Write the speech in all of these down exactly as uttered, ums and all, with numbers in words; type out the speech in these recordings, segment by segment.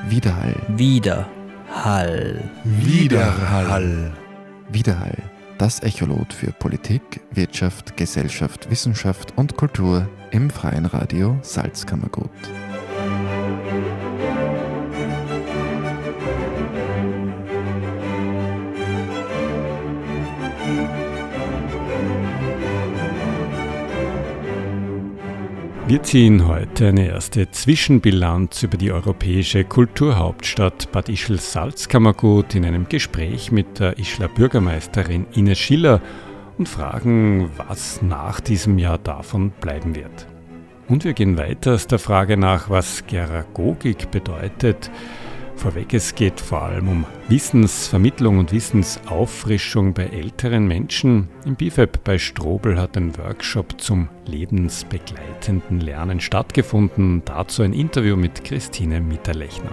Widerhall. Widerhall. Widerhall. Widerhall. Das Echolot für Politik, Wirtschaft, Gesellschaft, Wissenschaft und Kultur im freien Radio Salzkammergut. Wir ziehen heute eine erste Zwischenbilanz über die europäische Kulturhauptstadt Bad Ischl-Salzkammergut in einem Gespräch mit der Ischler Bürgermeisterin Ines Schiller und fragen, was nach diesem Jahr davon bleiben wird. Und wir gehen weiter aus der Frage nach, was Geragogik bedeutet. Vorweg, es geht vor allem um Wissensvermittlung und Wissensauffrischung bei älteren Menschen. Im B I F E B bei Strobl hat ein Workshop zum lebensbegleitenden Lernen stattgefunden. Dazu ein Interview mit Christine Mitterlechner.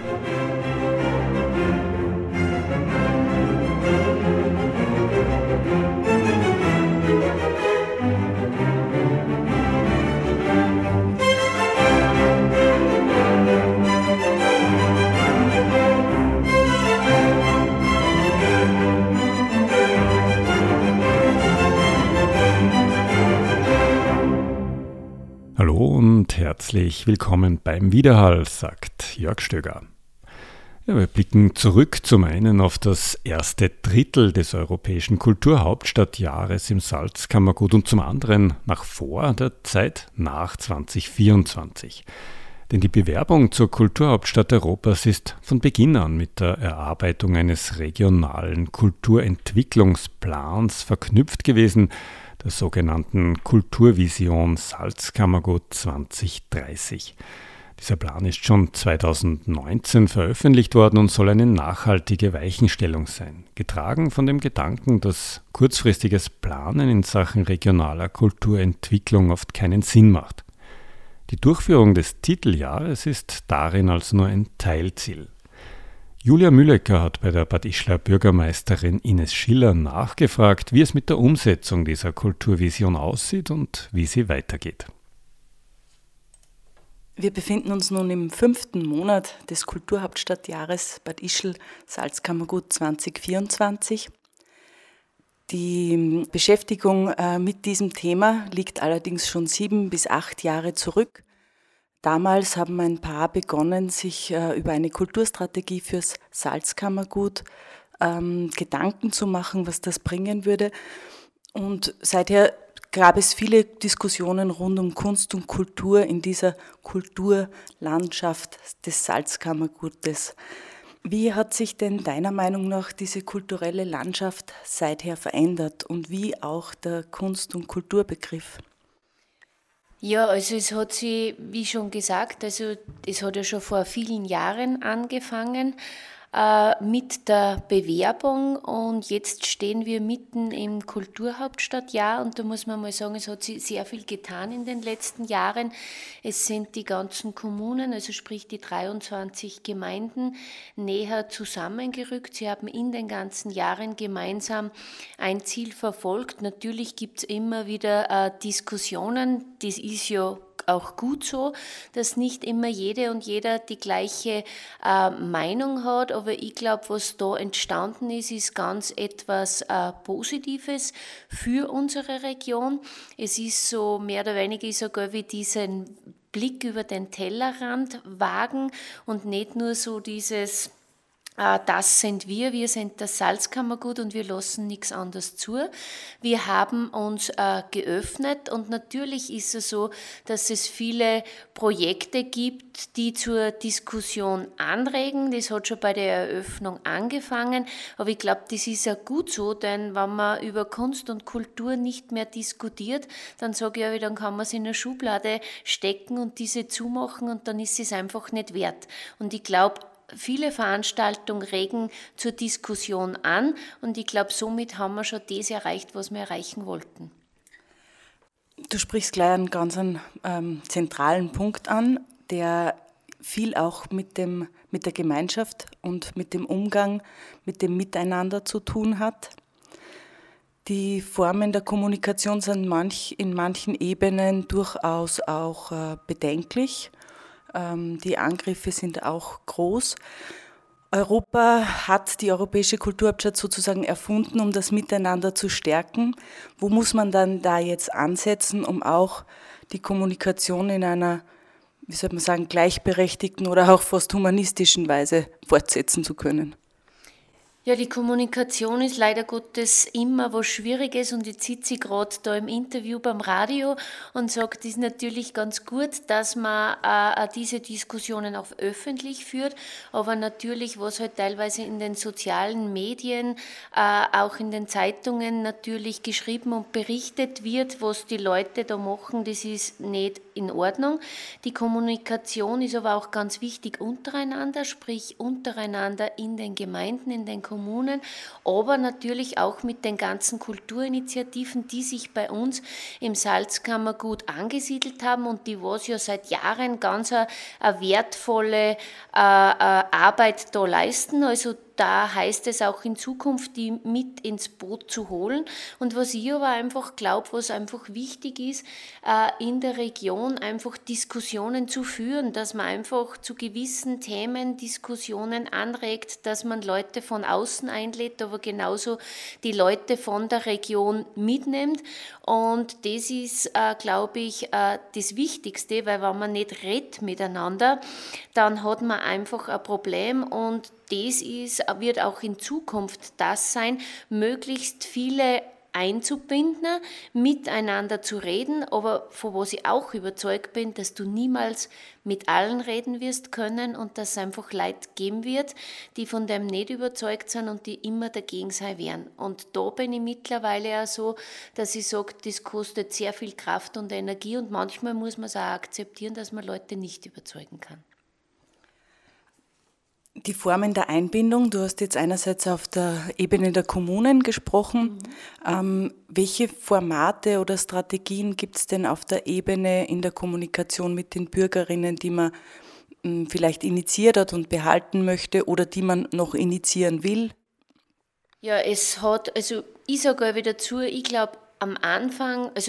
Hallo und herzlich willkommen beim Widerhall, sagt Jörg Stöger. Ja, wir blicken zurück zum einen auf das erste Drittel des europäischen Kulturhauptstadtjahres im Salzkammergut und zum anderen nach vor der Zeit nach zwanzig vierundzwanzig. Denn die Bewerbung zur Kulturhauptstadt Europas ist von Beginn an mit der Erarbeitung eines regionalen Kulturentwicklungsplans verknüpft gewesen, der sogenannten Kulturvision Salzkammergut zwanzig dreißig. Dieser Plan ist schon zweitausendneunzehn veröffentlicht worden und soll eine nachhaltige Weichenstellung sein, getragen von dem Gedanken, dass kurzfristiges Planen in Sachen regionaler Kulturentwicklung oft keinen Sinn macht. Die Durchführung des Titeljahres ist darin also nur ein Teilziel. Julia Mühlecker hat bei der Bad Ischler Bürgermeisterin Ines Schiller nachgefragt, wie es mit der Umsetzung dieser Kulturvision aussieht und wie sie weitergeht. Wir befinden uns nun im fünften Monat des Kulturhauptstadtjahres Bad Ischl Salzkammergut zwanzig vierundzwanzig. Die Beschäftigung äh, mit diesem Thema liegt allerdings schon sieben bis acht Jahre zurück. Damals haben ein Paar begonnen, sich äh, über eine Kulturstrategie fürs Salzkammergut ähm, Gedanken zu machen, was das bringen würde. Und seither gab es viele Diskussionen rund um Kunst und Kultur in dieser Kulturlandschaft des Salzkammergutes. Wie hat sich denn deiner Meinung nach diese kulturelle Landschaft seither verändert und wie auch der Kunst- und Kulturbegriff? Ja, also es hat sich, wie schon gesagt, also es hat ja schon vor vielen Jahren angefangen äh, mit der Bewerbung und jetzt stehen wir mitten im Kulturhauptstadtjahr und da muss man mal sagen, es hat sich sehr viel getan in den letzten Jahren. Es sind die ganzen Kommunen, also sprich die dreiundzwanzig Gemeinden, näher zusammengerückt. Sie haben in den ganzen Jahren gemeinsam ein Ziel verfolgt. Natürlich gibt es immer wieder äh, Diskussionen, das ist ja auch gut so, dass nicht immer jede und jeder die gleiche äh, Meinung hat, aber ich glaube, was da entstanden ist, ist ganz etwas äh, Positives für unsere Region. Es ist so mehr oder weniger sogar wie diesen Blick über den Tellerrand wagen und nicht nur so dieses das sind wir, wir sind das Salzkammergut und wir lassen nichts anderes zu. Wir haben uns äh, geöffnet und natürlich ist es so, dass es viele Projekte gibt, die zur Diskussion anregen. Das hat schon bei der Eröffnung angefangen, aber ich glaube, das ist ja gut so, denn wenn man über Kunst und Kultur nicht mehr diskutiert, dann sage ich ja, dann kann man es in eine Schublade stecken und diese zumachen und dann ist es einfach nicht wert. Und ich glaube, viele Veranstaltungen regen zur Diskussion an und ich glaube, somit haben wir schon das erreicht, was wir erreichen wollten. Du sprichst gleich einen ganz ähm, zentralen Punkt an, der viel auch mit, dem, mit der Gemeinschaft und mit dem Umgang, mit dem Miteinander zu tun hat. Die Formen der Kommunikation sind manch, in manchen Ebenen durchaus auch äh, bedenklich. Die Angriffe sind auch groß. Europa hat die europäische Kulturhauptstadt sozusagen erfunden, um das Miteinander zu stärken. Wo muss man dann da jetzt ansetzen, um auch die Kommunikation in einer, wie soll man sagen, gleichberechtigten oder auch fast humanistischen Weise fortsetzen zu können? Ja, die Kommunikation ist leider Gottes immer was Schwieriges und jetzt sitze ich gerade da im Interview beim Radio und sage, das ist natürlich ganz gut, dass man äh, diese Diskussionen auch öffentlich führt, aber natürlich, was halt teilweise in den sozialen Medien, äh, auch in den Zeitungen natürlich geschrieben und berichtet wird, was die Leute da machen, das ist nicht in Ordnung. Die Kommunikation ist aber auch ganz wichtig untereinander, sprich untereinander in den Gemeinden, in den Kommunen, aber natürlich auch mit den ganzen Kulturinitiativen, die sich bei uns im Salzkammergut angesiedelt haben und die was ja seit Jahren ganz eine, eine wertvolle äh, Arbeit da leisten. Also da heißt es auch in Zukunft, die mit ins Boot zu holen. Und was ich aber einfach glaube, was einfach wichtig ist, in der Region einfach Diskussionen zu führen, dass man einfach zu gewissen Themen Diskussionen anregt, dass man Leute von außen einlädt, aber genauso die Leute von der Region mitnimmt. Und das ist, glaube ich, das Wichtigste, weil wenn man nicht redet miteinander, dann hat man einfach ein Problem und das ist, wird auch in Zukunft das sein, möglichst viele einzubinden, miteinander zu reden, aber von was ich auch überzeugt bin, dass du niemals mit allen reden wirst können und dass es einfach Leute geben wird, die von dem nicht überzeugt sind und die immer dagegen sein werden. Und da bin ich mittlerweile auch so, dass ich sage, das kostet sehr viel Kraft und Energie und manchmal muss man es auch akzeptieren, dass man Leute nicht überzeugen kann. Die Formen der Einbindung, du hast jetzt einerseits auf der Ebene der Kommunen gesprochen. Mhm. Ähm, welche Formate oder Strategien gibt es denn auf der Ebene in der Kommunikation mit den Bürgerinnen, die man ähm, vielleicht initiiert hat und behalten möchte oder die man noch initiieren will? Ja, es hat, also ich sage auch wieder dazu, ich glaube am Anfang, also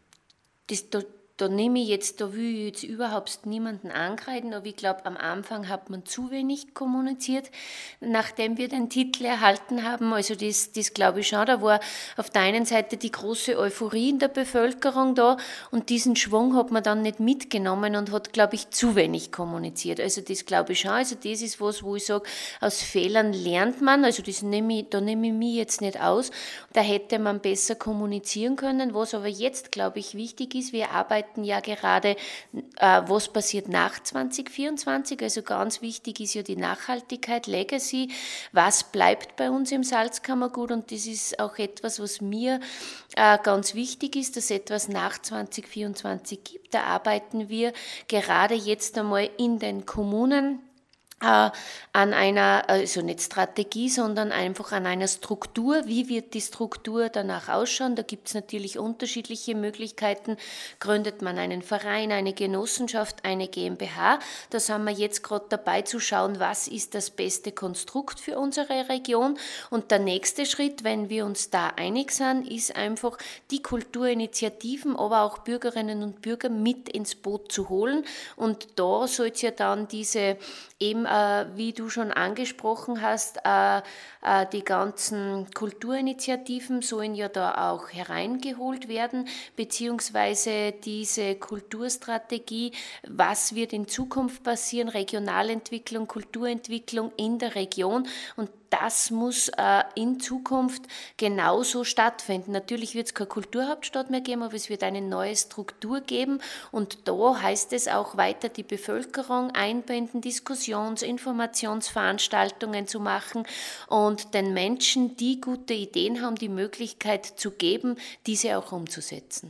das da Da nehme ich jetzt, da will ich jetzt überhaupt niemanden angreifen, aber ich glaube, am Anfang hat man zu wenig kommuniziert, nachdem wir den Titel erhalten haben. Also das, das glaube ich schon, da war auf der einen Seite die große Euphorie in der Bevölkerung da und diesen Schwung hat man dann nicht mitgenommen und hat, glaube ich, zu wenig kommuniziert. Also das glaube ich schon, also das ist was, wo ich sage, aus Fehlern lernt man, also das nehme ich, da nehme ich mich jetzt nicht aus, da hätte man besser kommunizieren können, was aber jetzt, glaube ich, wichtig ist, wir arbeiten ja gerade, äh, was passiert nach zwanzig vierundzwanzig, also ganz wichtig ist ja die Nachhaltigkeit, Legacy, was bleibt bei uns im Salzkammergut und das ist auch etwas, was mir äh, ganz wichtig ist, dass etwas nach zwanzig vierundzwanzig gibt. Da arbeiten wir gerade jetzt einmal in den Kommunen Äh, an einer, also nicht Strategie, sondern einfach an einer Struktur. Wie wird die Struktur danach ausschauen? Da gibt es natürlich unterschiedliche Möglichkeiten. Gründet man einen Verein, eine Genossenschaft, eine GmbH? Da sind wir jetzt gerade dabei zu schauen, was ist das beste Konstrukt für unsere Region. Und der nächste Schritt, wenn wir uns da einig sind, ist einfach die Kulturinitiativen, aber auch Bürgerinnen und Bürger mit ins Boot zu holen. Und da soll es ja dann diese eben, äh, wie du schon angesprochen hast, äh, äh, die ganzen Kulturinitiativen sollen ja da auch hereingeholt werden, beziehungsweise diese Kulturstrategie, was wird in Zukunft passieren, Regionalentwicklung, Kulturentwicklung in der Region und das muss äh, in Zukunft genauso stattfinden. Natürlich wird es keine Kulturhauptstadt mehr geben, aber es wird eine neue Struktur geben und da heißt es auch weiter die Bevölkerung einbinden, Diskussions-, Informationsveranstaltungen zu machen und den Menschen, die gute Ideen haben, die Möglichkeit zu geben, diese auch umzusetzen.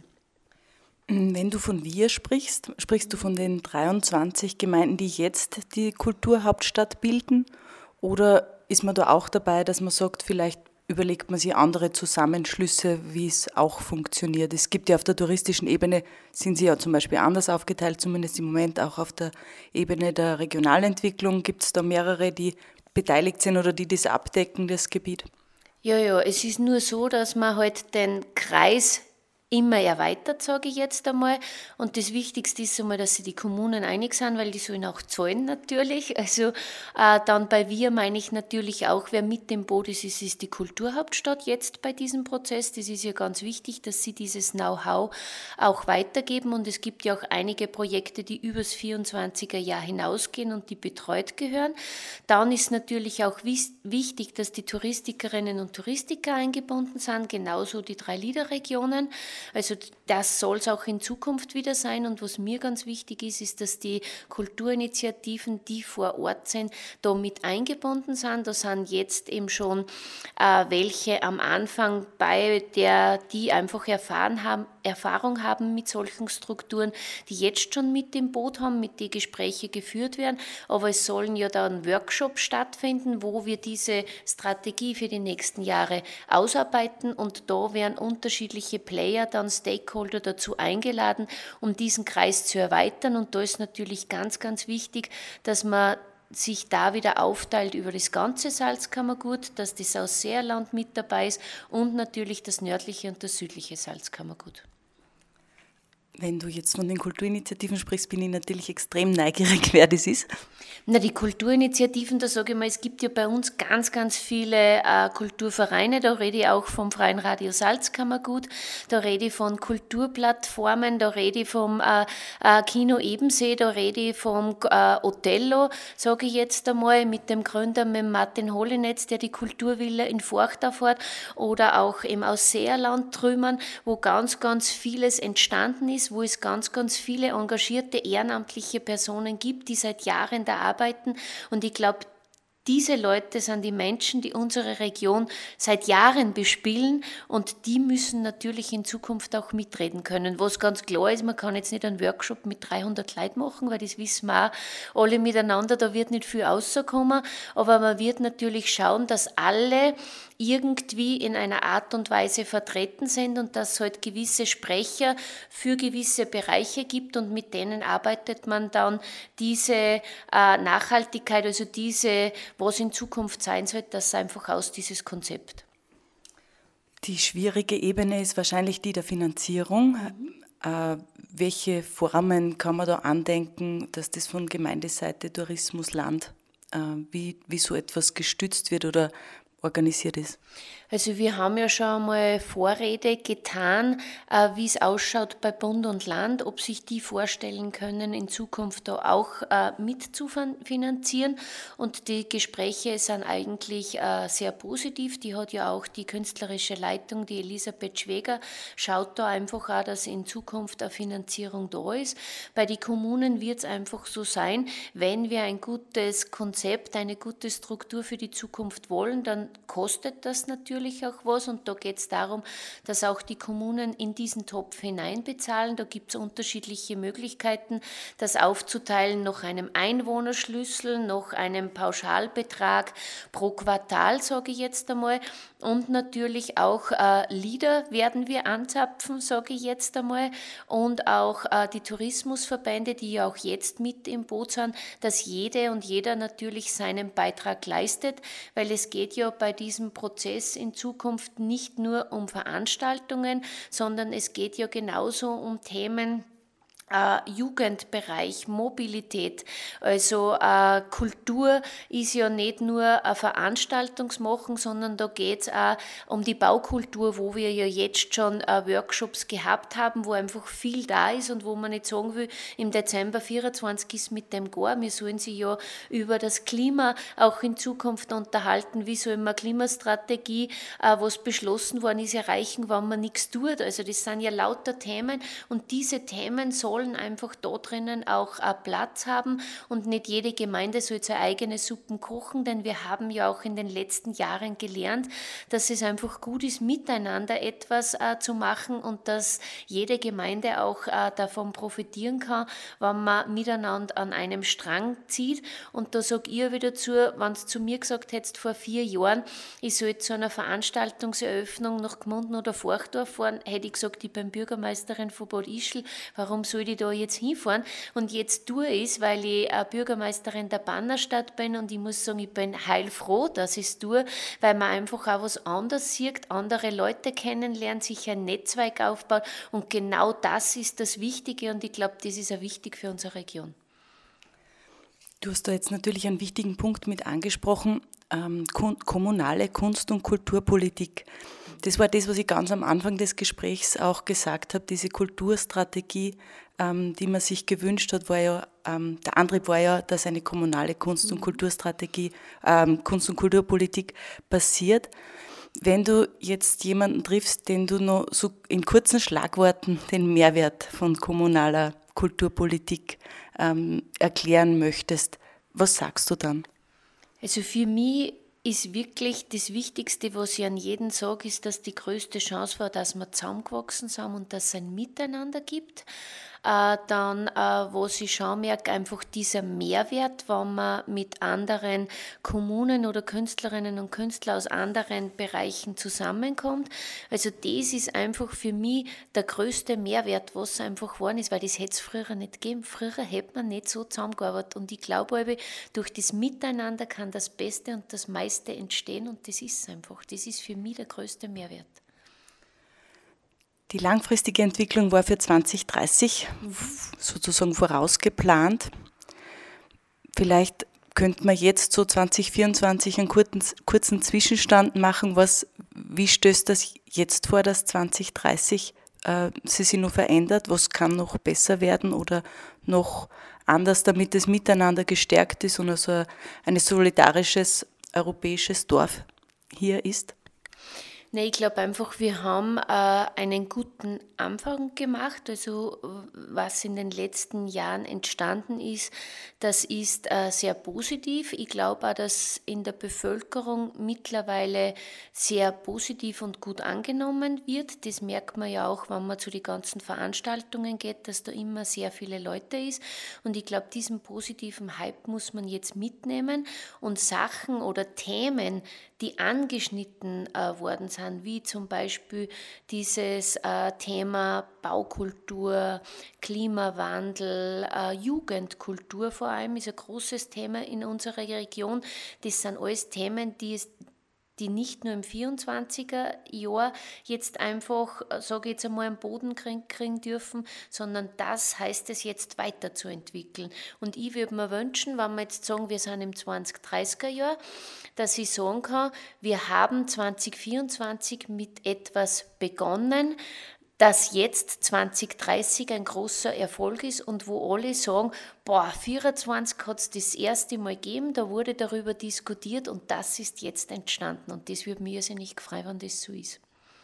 Wenn du von wir sprichst, sprichst du von den dreiundzwanzig Gemeinden, die jetzt die Kulturhauptstadt bilden oder ist man da auch dabei, dass man sagt, vielleicht überlegt man sich andere Zusammenschlüsse, wie es auch funktioniert. Es gibt ja auf der touristischen Ebene, sind sie ja zum Beispiel anders aufgeteilt, zumindest im Moment auch auf der Ebene der Regionalentwicklung. Gibt es da mehrere, die beteiligt sind oder die das abdecken, das Gebiet? Ja, ja, es ist nur so, dass man halt den Kreis immer erweitert, sage ich jetzt einmal. Und das Wichtigste ist einmal, dass sich die Kommunen einig sind, weil die sollen auch zahlen natürlich. Also äh, dann bei wir meine ich natürlich auch, wer mit dem Boot ist, ist, ist die Kulturhauptstadt jetzt bei diesem Prozess. Das ist ja ganz wichtig, dass sie dieses Know-how auch weitergeben. Und es gibt ja auch einige Projekte, die übers vierundzwanziger Jahr hinausgehen und die betreut gehören. Dann ist natürlich auch wichtig, dass die Touristikerinnen und Touristiker eingebunden sind, genauso die drei Liederregionen. Also das soll es auch in Zukunft wieder sein. Und was mir ganz wichtig ist, ist, dass die Kulturinitiativen, die vor Ort sind, da mit eingebunden sind. Da sind jetzt eben schon äh, welche am Anfang bei, der, die einfach erfahren haben, Erfahrung haben mit solchen Strukturen, die jetzt schon mit dem Boot haben, mit den Gespräche geführt werden. Aber es sollen ja dann Workshops stattfinden, wo wir diese Strategie für die nächsten Jahre ausarbeiten. Und da werden unterschiedliche Player, dann Stakeholder dazu eingeladen, um diesen Kreis zu erweitern. Und da ist natürlich ganz, ganz wichtig, dass man sich da wieder aufteilt über das ganze Salzkammergut, dass das Ausseerland mit dabei ist und natürlich das nördliche und das südliche Salzkammergut. Wenn du jetzt von den Kulturinitiativen sprichst, bin ich natürlich extrem neugierig, wer das ist. Na, die Kulturinitiativen, da sage ich mal, es gibt ja bei uns ganz, ganz viele äh, Kulturvereine, da rede ich auch vom Freien Radio Salzkammergut, da rede ich von Kulturplattformen, da rede ich vom äh, äh, Kino Ebensee, da rede ich vom äh, Othello, sage ich jetzt einmal, mit dem Gründer, mit Martin Holinetz, der die Kulturvilla in Forchdorf hat, oder auch im Ausseerland Trümmern, wo ganz, ganz vieles entstanden ist, wo es ganz, ganz viele engagierte ehrenamtliche Personen gibt, die seit Jahren da arbeiten. Und ich glaube, diese Leute sind die Menschen, die unsere Region seit Jahren bespielen und die müssen natürlich in Zukunft auch mitreden können. Was ganz klar ist, man kann jetzt nicht einen Workshop mit dreihundert Leuten machen, weil das wissen wir auch alle miteinander, da wird nicht viel rauskommen, aber man wird natürlich schauen, dass alle irgendwie in einer Art und Weise vertreten sind und dass es halt gewisse Sprecher für gewisse Bereiche gibt und mit denen arbeitet man dann diese äh, Nachhaltigkeit, also diese, was in Zukunft sein soll, das einfach aus dieses Konzept. Die schwierige Ebene ist wahrscheinlich die der Finanzierung. Mhm. Äh, welche Formen kann man da andenken, dass das von Gemeindeseite Tourismusland, äh, wie, wie so etwas gestützt wird oder organisiert ist? Also wir haben ja schon einmal Vorrede getan, wie es ausschaut bei Bund und Land, ob sich die vorstellen können, in Zukunft da auch mit zu finanzieren. Und die Gespräche sind eigentlich sehr positiv. Die hat ja auch die künstlerische Leitung, die Elisabeth Schwäger, schaut da einfach auch, dass in Zukunft eine Finanzierung da ist. Bei den Kommunen wird es einfach so sein, wenn wir ein gutes Konzept, eine gute Struktur für die Zukunft wollen, dann kostet das natürlich auch was und da geht es darum, dass auch die Kommunen in diesen Topf hineinbezahlen. Da gibt es unterschiedliche Möglichkeiten, das aufzuteilen nach einem Einwohnerschlüssel, nach einem Pauschalbetrag pro Quartal, sage ich jetzt einmal. Und natürlich auch äh, Lieder werden wir anzapfen, sage ich jetzt einmal. Und auch äh, die Tourismusverbände, die ja auch jetzt mit im Boot sind, dass jede und jeder natürlich seinen Beitrag leistet, weil es geht ja bei diesem Prozess in Zukunft nicht nur um Veranstaltungen, sondern es geht ja genauso um Themen, Äh, Jugendbereich, Mobilität, also äh, Kultur ist ja nicht nur ein Veranstaltungsmachen, sondern da geht es auch um die Baukultur, wo wir ja jetzt schon äh, Workshops gehabt haben, wo einfach viel da ist und wo man nicht sagen will, im Dezember vierundzwanzig ist mit dem gar, wir sollen sich ja über das Klima auch in Zukunft unterhalten, wie soll man Klimastrategie, äh, was beschlossen worden ist, erreichen, wenn man nichts tut, also das sind ja lauter Themen und diese Themen sollen sollen einfach da drinnen auch Platz haben und nicht jede Gemeinde soll seine eigene Suppen kochen, denn wir haben ja auch in den letzten Jahren gelernt, dass es einfach gut ist, miteinander etwas äh, zu machen und dass jede Gemeinde auch äh, davon profitieren kann, wenn man miteinander an einem Strang zieht. Und da sage ich wieder dazu, wenn du zu mir gesagt hättest vor vier Jahren, ich soll zu einer Veranstaltungseröffnung nach Gmunden oder Forchdorf fahren, hätte ich gesagt, ich bin Bürgermeisterin von Bad Ischl, warum soll würde ich da jetzt hinfahren? Und jetzt tue ich es, weil ich äh, Bürgermeisterin der Bannerstadt bin und ich muss sagen, ich bin heilfroh, dass ich es tue, weil man einfach auch was anderes sieht, andere Leute kennenlernt, sich ein Netzwerk aufbaut und genau das ist das Wichtige und ich glaube, das ist auch wichtig für unsere Region. Du hast da jetzt natürlich einen wichtigen Punkt mit angesprochen, ähm, kommunale Kunst- und Kulturpolitik. Das war das, was ich ganz am Anfang des Gesprächs auch gesagt habe, diese Kulturstrategie, ähm, die man sich gewünscht hat, war ja, ähm, der Antrieb war ja, dass eine kommunale Kunst- und Kulturstrategie, ähm, Kunst- und Kulturpolitik passiert. Wenn du jetzt jemanden triffst, den du noch so in kurzen Schlagworten den Mehrwert von kommunaler Kulturpolitik ähm, erklären möchtest, was sagst du dann? Also für mich ist wirklich das Wichtigste, was ich an jeden sage, ist, dass die größte Chance war, dass wir zusammengewachsen sind und dass es ein Miteinander gibt. Äh, dann, äh, was ich schon merke, einfach dieser Mehrwert, wenn man mit anderen Kommunen oder Künstlerinnen und Künstlern aus anderen Bereichen zusammenkommt. Also das ist einfach für mich der größte Mehrwert, was einfach geworden ist, weil das hätte es früher nicht gegeben. Früher hätte man nicht so zusammengearbeitet und ich glaube, durch das Miteinander kann das Beste und das meiste entstehen und das ist einfach. Das ist für mich der größte Mehrwert. Die langfristige Entwicklung war für zwanzig dreißig sozusagen vorausgeplant. Vielleicht könnte man jetzt so zwanzig vierundzwanzig einen kurzen, kurzen Zwischenstand machen. Was, wie stößt das jetzt vor, dass zwanzig dreißig äh, sie sich noch verändert? Was kann noch besser werden oder noch anders, damit das Miteinander gestärkt ist und also ein solidarisches europäisches Dorf hier ist? Nee, ich glaube einfach, wir haben äh, einen guten Anfang gemacht. Also was in den letzten Jahren entstanden ist, das ist äh, sehr positiv. Ich glaube auch, dass in der Bevölkerung mittlerweile sehr positiv und gut angenommen wird. Das merkt man ja auch, wenn man zu den ganzen Veranstaltungen geht, dass da immer sehr viele Leute ist. Und ich glaube, diesen positiven Hype muss man jetzt mitnehmen und Sachen oder Themen, die angeschnitten äh, worden sind, wie zum Beispiel dieses äh, Thema Baukultur, Klimawandel, äh, Jugendkultur vor allem ist ein großes Thema in unserer Region. Das sind alles Themen, die es die nicht nur im vierundzwanziger Jahr jetzt einfach, sage ich jetzt einmal, am Boden kriegen, kriegen dürfen, sondern das heißt es jetzt weiterzuentwickeln. Und ich würde mir wünschen, wenn wir jetzt sagen, wir sind im zwanzig dreißiger Jahr, dass ich sagen kann, wir haben zwanzig vierundzwanzig mit etwas begonnen, dass jetzt zwanzig dreißig ein großer Erfolg ist und wo alle sagen, boah, vierundzwanzig hat es das erste Mal gegeben, da wurde darüber diskutiert und das ist jetzt entstanden und das würde mir sehr nicht gefreut, wenn das so ist.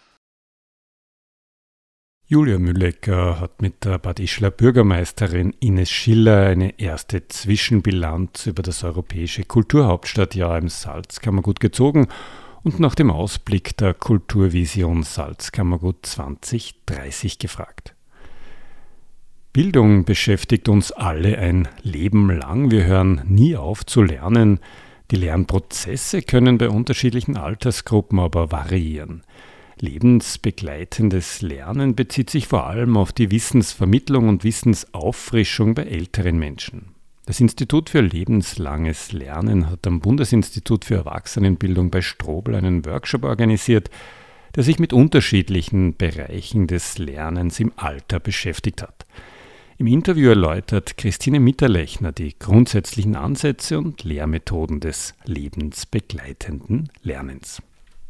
Julia Müllecker hat mit der Bad Ischler Bürgermeisterin Ines Schiller eine erste Zwischenbilanz über das europäische Kulturhauptstadtjahr im Salzkammergut gezogen und nach dem Ausblick der Kulturvision Salzkammergut zwanzig dreißig gefragt. Bildung beschäftigt uns alle ein Leben lang. Wir hören nie auf zu lernen. Die Lernprozesse können bei unterschiedlichen Altersgruppen aber variieren. Lebensbegleitendes Lernen bezieht sich vor allem auf die Wissensvermittlung und Wissensauffrischung bei älteren Menschen. Das Institut für lebenslanges Lernen hat am Bundesinstitut für Erwachsenenbildung bei Strobl einen Workshop organisiert, der sich mit unterschiedlichen Bereichen des Lernens im Alter beschäftigt hat. Im Interview erläutert Christine Mitterlechner die grundsätzlichen Ansätze und Lehrmethoden des lebensbegleitenden Lernens.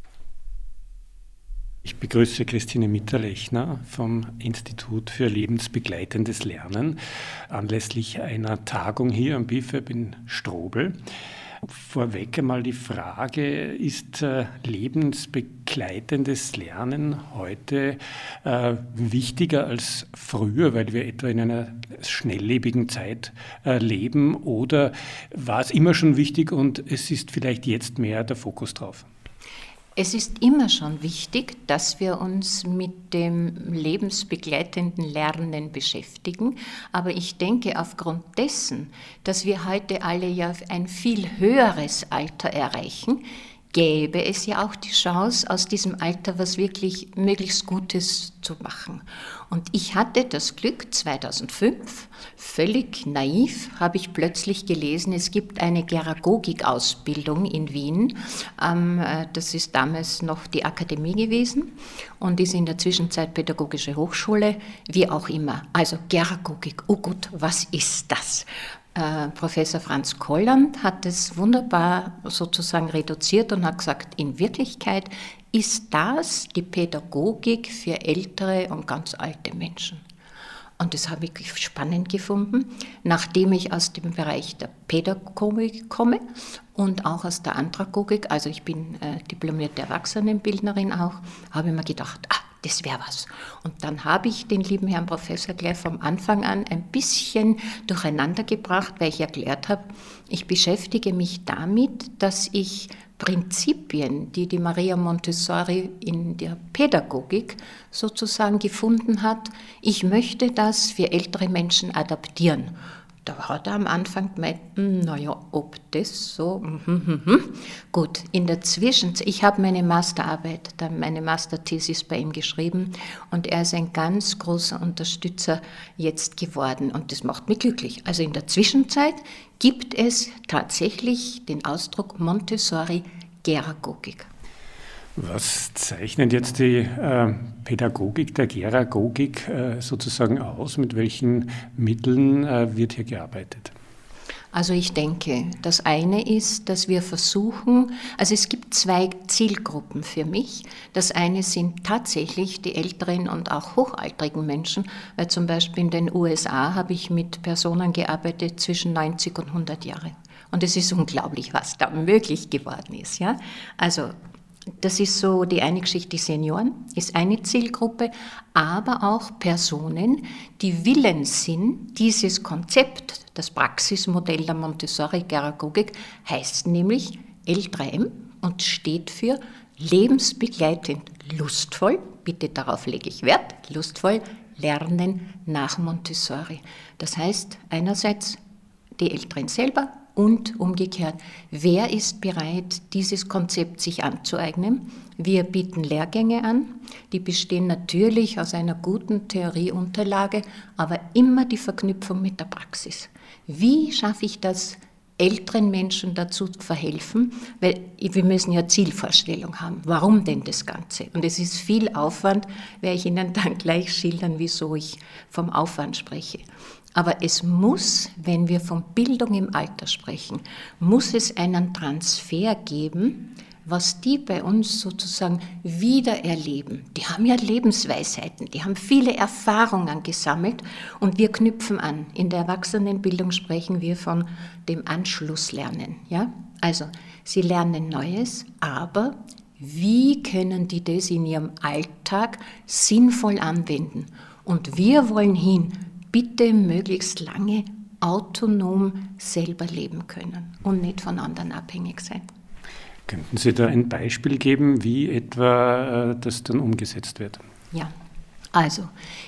Ich begrüße Christine Mitterlechner vom Institut für lebensbegleitendes Lernen anlässlich einer Tagung hier am B I F A B in Strobl. Vorweg einmal die Frage, ist äh, lebensbegleitendes Lernen heute äh, wichtiger als früher, weil wir etwa in einer schnelllebigen Zeit äh, leben, oder war es immer schon wichtig und es ist vielleicht jetzt mehr der Fokus drauf? Es ist immer schon wichtig, dass wir uns mit dem lebensbegleitenden Lernen beschäftigen. Aber ich denke, aufgrund dessen, dass wir heute alle ja ein viel höheres Alter erreichen, gäbe es ja auch die Chance, aus diesem Alter was wirklich möglichst Gutes zu machen. Und ich hatte das Glück, zweitausendfünf, völlig naiv, habe ich plötzlich gelesen, es gibt eine Gäragogik-Ausbildung in Wien. Das ist damals noch die Akademie gewesen und ist in der Zwischenzeit Pädagogische Hochschule, wie auch immer. Also Gäragogik, oh gut, was ist das? Äh, Professor Franz Kolland hat es wunderbar sozusagen reduziert und hat gesagt, in Wirklichkeit ist das die Pädagogik für ältere und ganz alte Menschen. Und das habe ich spannend gefunden, nachdem ich aus dem Bereich der Pädagogik komme und auch aus der Andragogik, also ich bin äh, diplomierte Erwachsenenbildnerin auch, habe ich mir gedacht, ah, das wäre was. Und dann habe ich den lieben Herrn Professor gleich vom Anfang an ein bisschen durcheinander gebracht, weil ich erklärt habe, ich beschäftige mich damit, dass ich Prinzipien, die die Maria Montessori in der Pädagogik sozusagen gefunden hat, ich möchte das für ältere Menschen adaptieren. Da hat er am Anfang gemeint, naja, ob das so, mm, mm, mm. Gut, in der Zwischenzeit, ich habe meine Masterarbeit, meine Masterthesis bei ihm geschrieben und er ist ein ganz großer Unterstützer jetzt geworden und das macht mich glücklich. Also in der Zwischenzeit gibt es tatsächlich den Ausdruck Montessori-Gäragogik. Was zeichnet jetzt die äh, Pädagogik der Gäragogik äh, sozusagen aus? Mit welchen Mitteln äh, wird hier gearbeitet? Also ich denke, das eine ist, dass wir versuchen, also es gibt zwei Zielgruppen für mich. Das eine sind tatsächlich die älteren und auch hochaltrigen Menschen, weil zum Beispiel in den U S A habe ich mit Personen gearbeitet zwischen neunzig und hundert Jahre. Und es ist unglaublich, was da möglich geworden ist. Ja? Also das ist so die eine Geschichte, die Senioren ist eine Zielgruppe, aber auch Personen, die willens sind, dieses Konzept, das Praxismodell der Montessori-Gäragogik, heißt nämlich L drei M und steht für lebensbegleitend lustvoll, bitte darauf lege ich Wert, lustvoll lernen nach Montessori. Das heißt einerseits die Älteren selber, und umgekehrt, wer ist bereit, dieses Konzept sich anzueignen? Wir bieten Lehrgänge an, die bestehen natürlich aus einer guten Theorieunterlage, aber immer die Verknüpfung mit der Praxis. Wie schaffe ich das, älteren Menschen dazu zu verhelfen? Weil wir müssen ja Zielvorstellung haben. Warum denn das Ganze? Und es ist viel Aufwand, werde ich Ihnen dann gleich schildern, wieso ich vom Aufwand spreche. Aber es muss, wenn wir von Bildung im Alter sprechen, muss es einen Transfer geben, was die bei uns sozusagen wieder erleben. Die haben ja Lebensweisheiten, die haben viele Erfahrungen gesammelt und wir knüpfen an. In der Erwachsenenbildung sprechen wir von dem Anschlusslernen. Ja? Also sie lernen Neues, aber wie können die das in ihrem Alltag sinnvoll anwenden? Und wir wollen hin, bitte möglichst lange autonom selber leben können und nicht von anderen abhängig sein. Könnten Sie da ein Beispiel geben, wie etwa das dann umgesetzt wird? Ja, also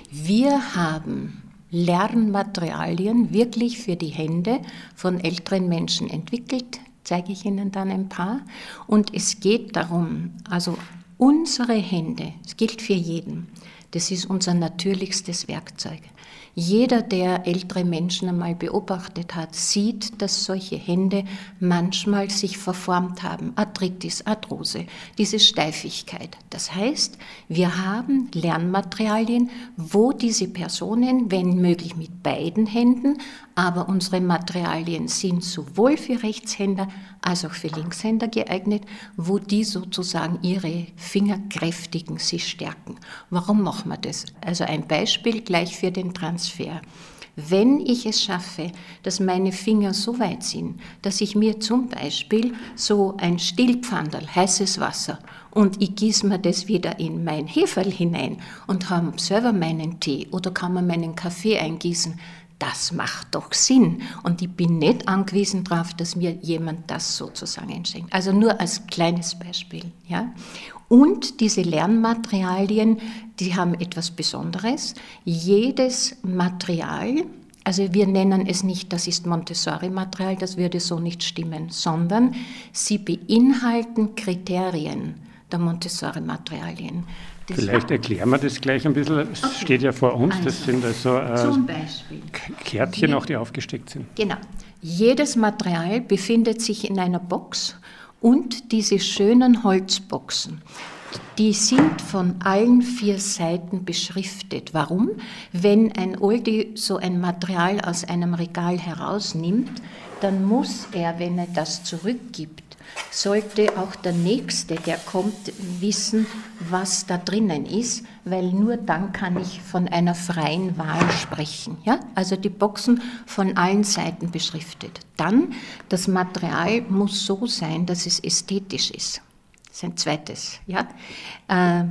wir haben Lernmaterialien wirklich für die Hände von älteren Menschen entwickelt, zeige ich Ihnen dann ein paar. Und es geht darum, also unsere Hände, es gilt für jeden, das ist unser natürlichstes Werkzeug. Jeder, der ältere Menschen einmal beobachtet hat, sieht, dass solche Hände manchmal sich verformt haben. Arthritis, Arthrose, diese Steifigkeit. Das heißt, wir haben Lernmaterialien, wo diese Personen, wenn möglich mit beiden Händen, aber unsere Materialien sind sowohl für Rechtshänder als auch für Linkshänder geeignet, wo die sozusagen ihre Finger kräftigen, sie stärken. Warum machen wir das? Also ein Beispiel gleich für den Transfer. Wenn ich es schaffe, dass meine Finger so weit sind, dass ich mir zum Beispiel so ein Stillpfandel, heißes Wasser, und ich gieße mir das wieder in mein Heferl hinein und habe selber meinen Tee oder kann man meinen Kaffee eingießen, das macht doch Sinn. Und ich bin nicht angewiesen darauf, dass mir jemand das sozusagen einschenkt. Also nur als kleines Beispiel. Ja? Und diese Lernmaterialien, die haben etwas Besonderes. Jedes Material Also wir nennen es nicht, das ist Montessori-Material, das würde so nicht stimmen, sondern sie beinhalten Kriterien der Montessori-Materialien. Das Vielleicht erklären wir das gleich ein bisschen. Es okay. steht ja vor uns, also, das sind also äh, zum Beispiel Kärtchen, Je- auch die aufgesteckt sind. Genau. Jedes Material befindet sich in einer Box und diese schönen Holzboxen, die sind von allen vier Seiten beschriftet. Warum? Wenn ein Oldie so ein Material aus einem Regal herausnimmt, dann muss er, wenn er das zurückgibt, sollte auch der Nächste, der kommt, wissen, was da drinnen ist, weil nur dann kann ich von einer freien Wahl sprechen. Ja? Also die Boxen von allen Seiten beschriftet. Dann, das Material muss so sein, dass es ästhetisch ist. Das ist ein zweites. Ja? Äh,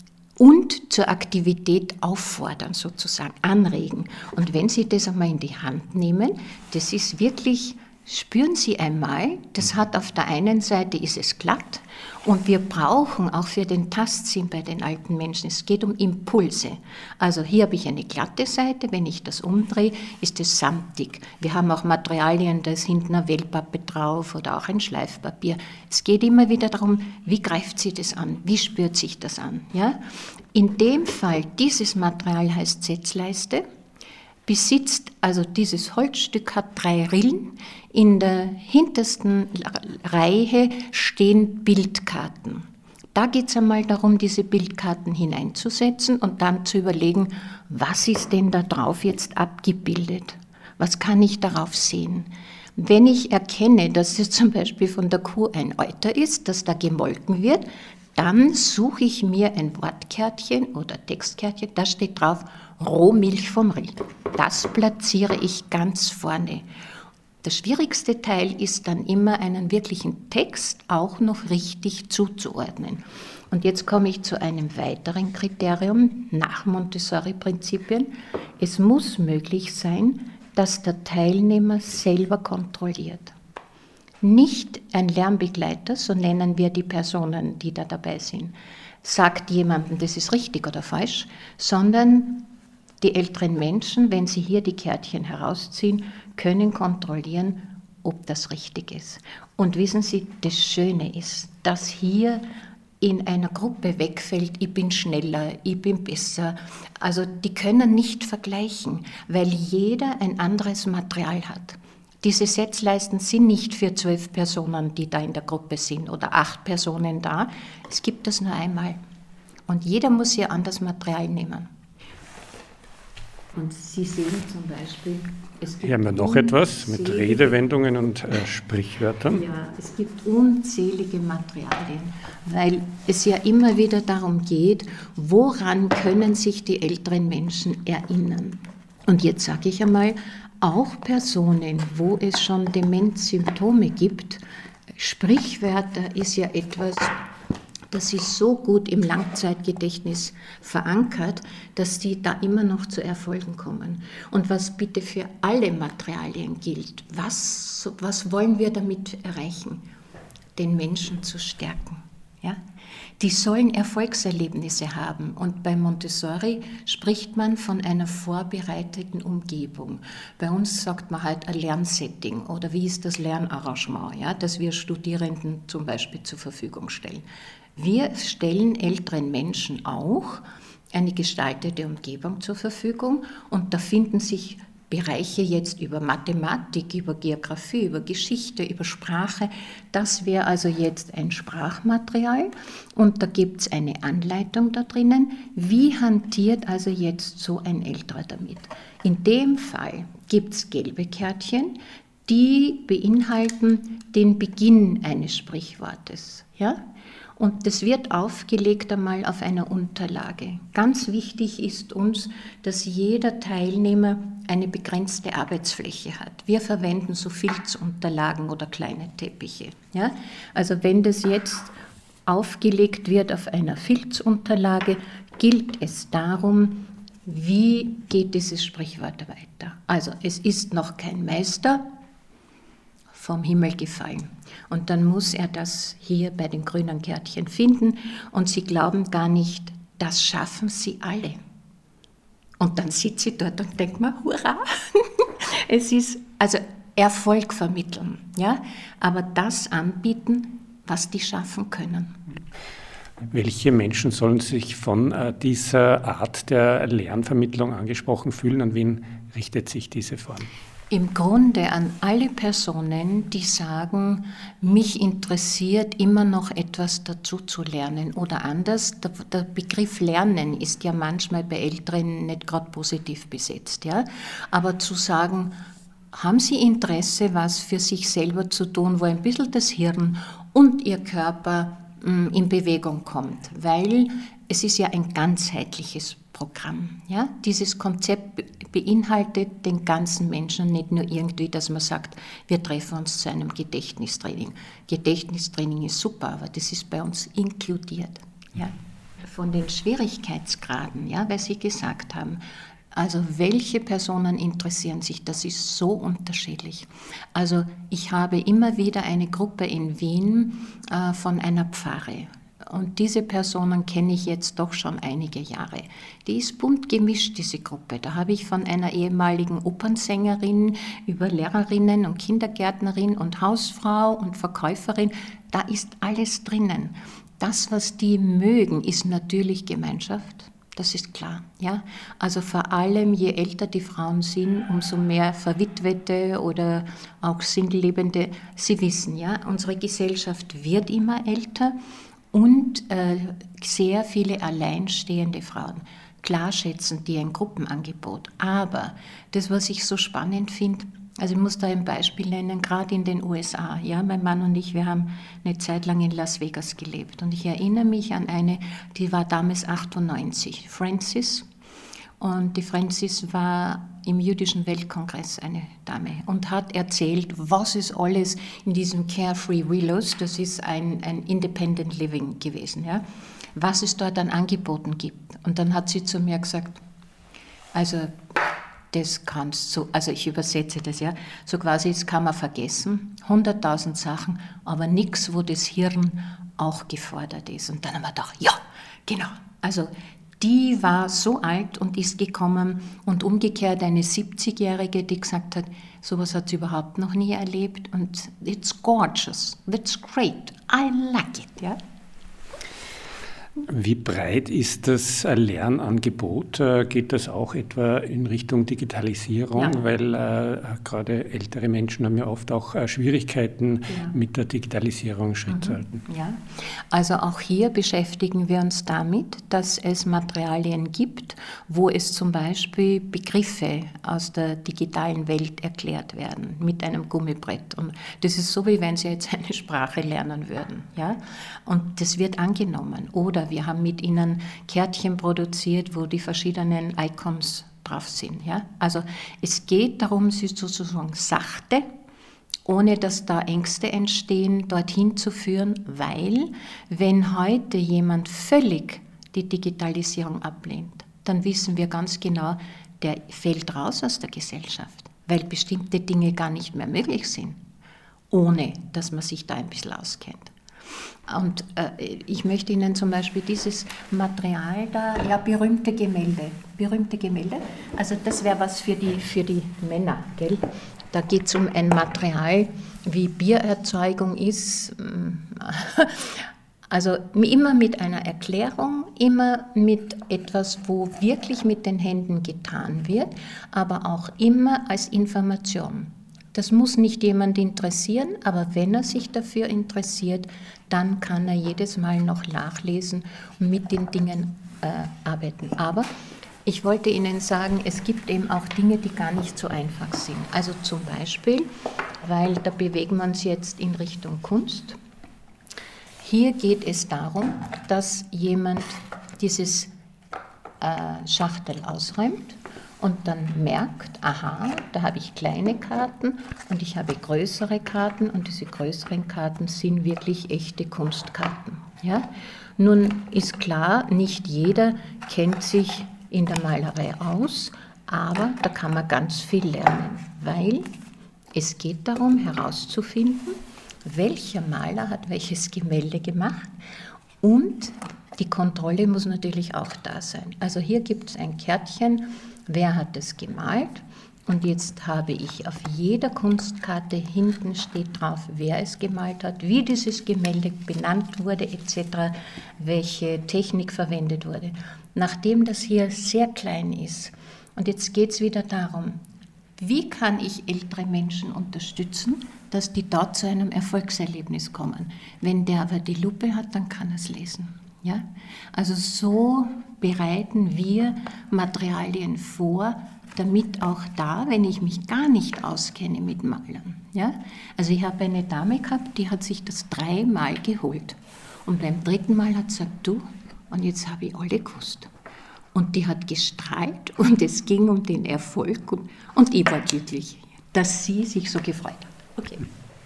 und zur Aktivität auffordern, sozusagen, anregen. Und wenn Sie das einmal in die Hand nehmen, das ist wirklich... Spüren Sie einmal, das hat auf der einen Seite ist es glatt und wir brauchen auch für den Tastsinn bei den alten Menschen, es geht um Impulse. Also hier habe ich eine glatte Seite, wenn ich das umdrehe, ist es samtig. Wir haben auch Materialien, da ist hinten eine Wellpappe drauf oder auch ein Schleifpapier. Es geht immer wieder darum, wie greift sie das an, wie spürt sich das an. Ja? In dem Fall, dieses Material heißt Setzleiste, besitzt, also dieses Holzstück hat drei Rillen. In der hintersten Reihe stehen Bildkarten. Da geht es einmal darum, diese Bildkarten hineinzusetzen und dann zu überlegen, was ist denn da drauf jetzt abgebildet? Was kann ich darauf sehen? Wenn ich erkenne, dass es zum Beispiel von der Kuh ein Euter ist, das da gemolken wird, dann suche ich mir ein Wortkärtchen oder Textkärtchen, da steht drauf Rohmilch vom Rind. Das platziere ich ganz vorne. Der schwierigste Teil ist dann immer, einen wirklichen Text auch noch richtig zuzuordnen. Und jetzt komme ich zu einem weiteren Kriterium nach Montessori-Prinzipien. Es muss möglich sein, dass der Teilnehmer selber kontrolliert. Nicht ein Lernbegleiter, so nennen wir die Personen, die da dabei sind, sagt jemandem, das ist richtig oder falsch, sondern die älteren Menschen, wenn sie hier die Kärtchen herausziehen, können kontrollieren, ob das richtig ist. Und wissen Sie, das Schöne ist, dass hier in einer Gruppe wegfällt, ich bin schneller, ich bin besser. Also die können nicht vergleichen, weil jeder ein anderes Material hat. Diese Setzleisten sind nicht für zwölf Personen, die da in der Gruppe sind, oder acht Personen da. Es gibt das nur einmal. Und jeder muss hier anderes Material nehmen. Und Sie sehen zum Beispiel... Es gibt Hier haben wir noch etwas mit Redewendungen und äh, Sprichwörtern. Ja, es gibt unzählige Materialien, weil es ja immer wieder darum geht, woran können sich die älteren Menschen erinnern. Und jetzt sage ich einmal, auch Personen, wo es schon Demenzsymptome gibt, Sprichwörter ist ja etwas, das ist so gut im Langzeitgedächtnis verankert, dass die da immer noch zu Erfolgen kommen. Und was bitte für alle Materialien gilt, was, was wollen wir damit erreichen? Den Menschen zu stärken. Ja? Die sollen Erfolgserlebnisse haben. Und bei Montessori spricht man von einer vorbereiteten Umgebung. Bei uns sagt man halt ein Lernsetting oder wie ist das Lernarrangement, ja, das wir Studierenden zum Beispiel zur Verfügung stellen. Wir stellen älteren Menschen auch eine gestaltete Umgebung zur Verfügung und da finden sich Bereiche jetzt über Mathematik, über Geografie, über Geschichte, über Sprache. Das wäre also jetzt ein Sprachmaterial und da gibt es eine Anleitung da drinnen. Wie hantiert also jetzt so ein Älterer damit? In dem Fall gibt es gelbe Kärtchen, die beinhalten den Beginn eines Sprichwortes. Ja? Und das wird aufgelegt einmal auf einer Unterlage. Ganz wichtig ist uns, dass jeder Teilnehmer eine begrenzte Arbeitsfläche hat. Wir verwenden so Filzunterlagen oder kleine Teppiche. Ja? Also wenn das jetzt aufgelegt wird auf einer Filzunterlage, gilt es darum, wie geht dieses Sprichwort weiter. Also es ist noch kein Meister vom Himmel gefallen. Und dann muss er das hier bei den grünen Kärtchen finden und Sie glauben gar nicht, das schaffen Sie alle. Und dann sitze ich dort und denke mir, hurra, Es ist also Erfolg vermitteln, ja, aber das anbieten, was die schaffen können. Welche Menschen sollen sich von äh, dieser Art der Lernvermittlung angesprochen fühlen? An wen richtet sich diese Form? Im Grunde an alle Personen, die sagen, mich interessiert immer noch etwas dazu zu lernen. Oder anders, der, der Begriff Lernen ist ja manchmal bei Älteren nicht gerade positiv besetzt. Ja? Aber zu sagen, haben Sie Interesse, was für sich selber zu tun, wo ein bisschen das Hirn und Ihr Körper in Bewegung kommt, weil es ist ja ein ganzheitliches Programm. Ja? Dieses Konzept beinhaltet den ganzen Menschen, nicht nur irgendwie, dass man sagt, wir treffen uns zu einem Gedächtnistraining. Gedächtnistraining ist super, aber das ist bei uns inkludiert. Ja? Von den Schwierigkeitsgraden, ja, weil Sie gesagt haben, also welche Personen interessieren sich, das ist so unterschiedlich. Also ich habe immer wieder eine Gruppe in Wien äh, von einer Pfarre. Und diese Personen kenne ich jetzt doch schon einige Jahre. Die ist bunt gemischt, diese Gruppe. Da habe ich von einer ehemaligen Opernsängerin über Lehrerinnen und Kindergärtnerin und Hausfrau und Verkäuferin. Da ist alles drinnen. Das, was die mögen, ist natürlich Gemeinschaft. Das ist klar, ja. Also vor allem, je älter die Frauen sind, umso mehr Verwitwete oder auch Singlelebende. Sie wissen, ja, unsere Gesellschaft wird immer älter und äh, sehr viele alleinstehende Frauen. Klar schätzen die ein Gruppenangebot, aber das, was ich so spannend finde, also ich muss da ein Beispiel nennen, gerade in den U S A. Ja, mein Mann und ich, wir haben eine Zeit lang in Las Vegas gelebt. Und ich erinnere mich an eine, die war damals achtundneunzig, Francis. Und die Francis war im Jüdischen Weltkongress eine Dame und hat erzählt, was ist alles in diesem Carefree Willows, das ist ein, ein Independent Living gewesen, ja, was es dort an Angeboten gibt. Und dann hat sie zu mir gesagt, also das kannst du, also ich übersetze das, ja, so quasi, das kann man vergessen, hunderttausend Sachen, aber nichts, wo das Hirn auch gefordert ist. Und dann haben wir gedacht, ja, genau, also die war so alt und ist gekommen und umgekehrt eine siebzigjährige, die gesagt hat, sowas hat sie überhaupt noch nie erlebt und it's gorgeous, that's great, I like it, ja. Wie breit ist das Lernangebot? Geht das auch etwa in Richtung Digitalisierung? Ja. Weil äh, gerade ältere Menschen haben ja oft auch äh, Schwierigkeiten, ja. mit der Digitalisierung Schritt mhm. zu halten. Ja, also auch hier beschäftigen wir uns damit, dass es Materialien gibt, wo es zum Beispiel Begriffe aus der digitalen Welt erklärt werden, mit einem Gummibrett. Und das ist so, wie wenn Sie jetzt eine Sprache lernen würden. Ja? Und das wird angenommen. Oder wir haben mit ihnen Kärtchen produziert, wo die verschiedenen Icons drauf sind. Ja? Also es geht darum, sie sozusagen sachte, ohne dass da Ängste entstehen, dorthin zu führen, weil wenn heute jemand völlig die Digitalisierung ablehnt, dann wissen wir ganz genau, der fällt raus aus der Gesellschaft, weil bestimmte Dinge gar nicht mehr möglich sind, ohne dass man sich da ein bisschen auskennt. Und äh, ich möchte Ihnen zum Beispiel dieses Material da, ja, berühmte Gemälde, berühmte Gemälde, also das wäre was für die, für die Männer, gell? Da geht es um ein Material, wie Biererzeugung ist, also immer mit einer Erklärung, immer mit etwas, wo wirklich mit den Händen getan wird, aber auch immer als Information. Das muss nicht jemand interessieren, aber wenn er sich dafür interessiert, dann kann er jedes Mal noch nachlesen und mit den Dingen äh, arbeiten. Aber ich wollte Ihnen sagen, es gibt eben auch Dinge, die gar nicht so einfach sind. Also zum Beispiel, weil da bewegen wir uns jetzt in Richtung Kunst. Hier geht es darum, dass jemand dieses äh, Schachtel ausräumt und dann merkt, aha, da habe ich kleine Karten und ich habe größere Karten und diese größeren Karten sind wirklich echte Kunstkarten. Ja? Nun ist klar, nicht jeder kennt sich in der Malerei aus, aber da kann man ganz viel lernen, weil es geht darum herauszufinden, welcher Maler hat welches Gemälde gemacht und die Kontrolle muss natürlich auch da sein. Also hier gibt es ein Kärtchen, wer hat es gemalt Und jetzt habe ich auf jeder Kunstkarte, hinten steht drauf, wer es gemalt hat, wie dieses Gemälde benannt wurde et cetera, welche Technik verwendet wurde. Nachdem das hier sehr klein ist, und jetzt geht es wieder darum, wie kann ich ältere Menschen unterstützen, dass die dort zu einem Erfolgserlebnis kommen. Wenn der aber die Lupe hat, dann kann er es lesen. Ja? Also so bereiten wir Materialien vor, damit auch da, wenn ich mich gar nicht auskenne mit Malern. Ja? Also ich habe eine Dame gehabt, die hat sich das dreimal geholt. Und beim dritten Mal hat sie gesagt, du, und jetzt habe ich alle gewusst. Und die hat gestrahlt und es ging um den Erfolg. Und, und ich war glücklich, dass sie sich so gefreut hat. Okay.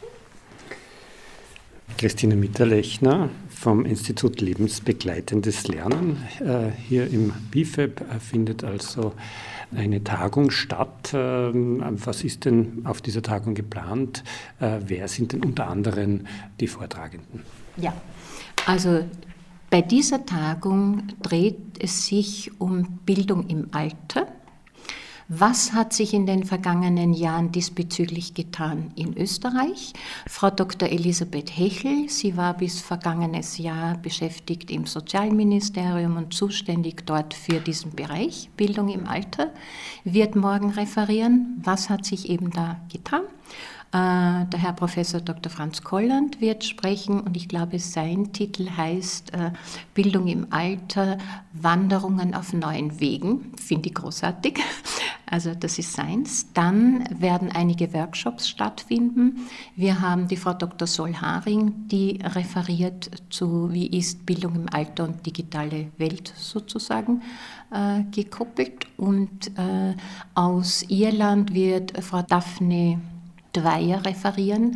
Christine Mitterlechner vom Institut Lebensbegleitendes Lernen. Hier im B I F E B findet also eine Tagung statt. Was ist denn auf dieser Tagung geplant? Wer sind denn unter anderem die Vortragenden? Ja, also bei dieser Tagung dreht es sich um Bildung im Alter. Was hat sich in den vergangenen Jahren diesbezüglich getan in Österreich? Frau Doktor Elisabeth Hechel, sie war bis vergangenes Jahr beschäftigt im Sozialministerium und zuständig dort für diesen Bereich Bildung im Alter, wird morgen referieren. Was hat sich eben da getan? Der Herr Professor Doktor Franz Kolland wird sprechen und ich glaube, sein Titel heißt Bildung im Alter, Wanderungen auf neuen Wegen. Finde ich großartig. Also das ist seins. Dann werden einige Workshops stattfinden. Wir haben die Frau Doktor Solharing, die referiert zu, wie ist Bildung im Alter und digitale Welt sozusagen äh, gekoppelt. Und äh, aus Irland wird Frau Daphne Dwyer referieren,